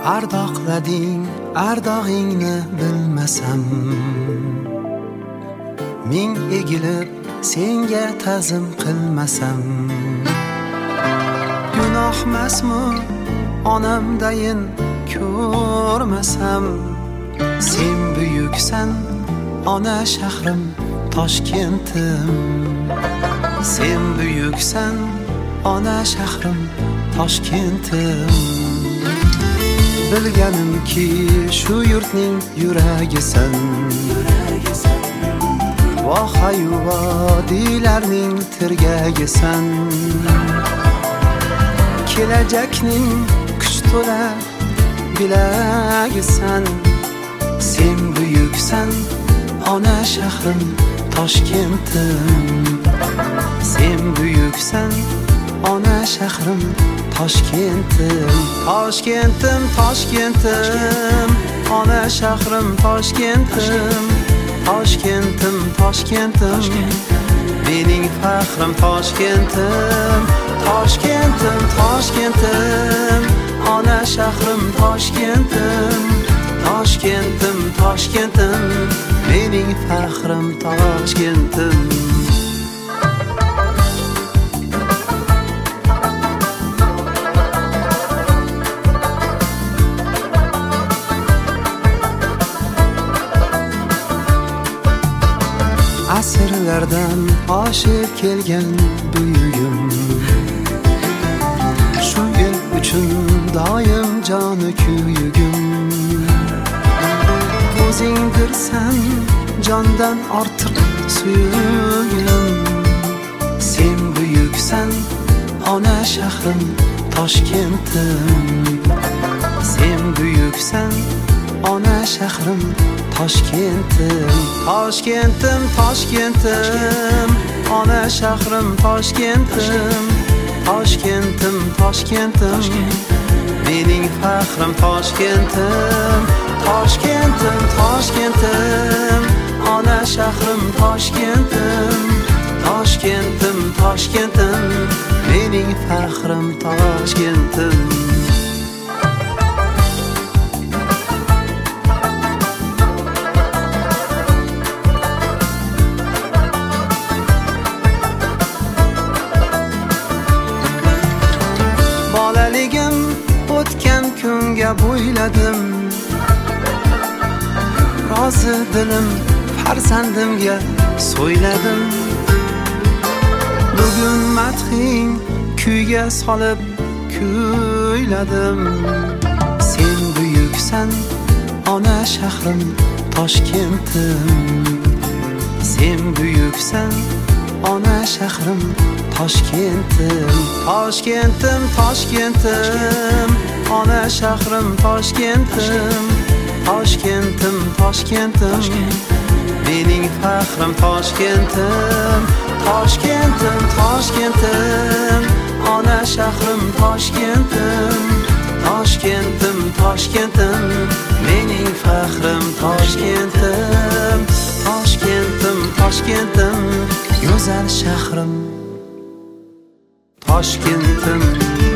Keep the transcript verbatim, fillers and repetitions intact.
ardoqlading, ardog'ingni bilmasam, ming egilib senga ta'zim qilmasam, gunohmasmi onamdayin ko'rmasam, sen buyuksan ona shahrim Toshkentim, sen buyuksan ona shahrim Toshkentim. Bilganimki shu yurtning yuragisan, vohayu vodiylarning tirgagisan, kelajakning kuch to'la bilagisan, sen buyuksan ona shahrim Toshkentim, sen buyuksan ona shahrim Toshkentim. Toshkentim, Toshkentim, ona shahrim Toshkentim, Toshkentim, Toshkentim, mening faxrim Toshkentim. Toshkentim, Toshkentim, ona shahrim Toshkentim, Toshkentim, Toshkentim, mening faxrim Toshkentim. Asrlardan oshib kelgan buyugim, shu el uchun doim joni kuyugim. O'zingdirsan jondan ortiq suyugim, sen buyuksan ona shahrim Toshkentim, sen buyuksan ona shahrim Toshkentim. Toshkentim, Toshkentim, ona shahrim Toshkentim, Toshkentim, Toshkentim, mening faxrim Toshkentim. Toshkentim, Toshkentim, ona shahrim Toshkentim, Toshkentim, Toshkentim, mening faxrim Toshkentim. Bolaligim o'tgan kunga bo'yladim, rozi dilim farzandimga so'yladim. Bugun madhing kuyga solib kuyladim, sen buyuksan ona shahrim Toshkentim, sen buyuksan ona shahrim Toshkentim. Toshkentim, Toshkentim, ona shahrim Toshkentim, Toshkentim, Toshkentim, mening faxrim Toshkentim. Toshkentim, Toshkentim, ona shahrim Toshkentim, Toshkentim, Toshkentim, mening faxrim Toshkentim. Toshkentim, Toshkentim, go'zal shahrim Toshkentim.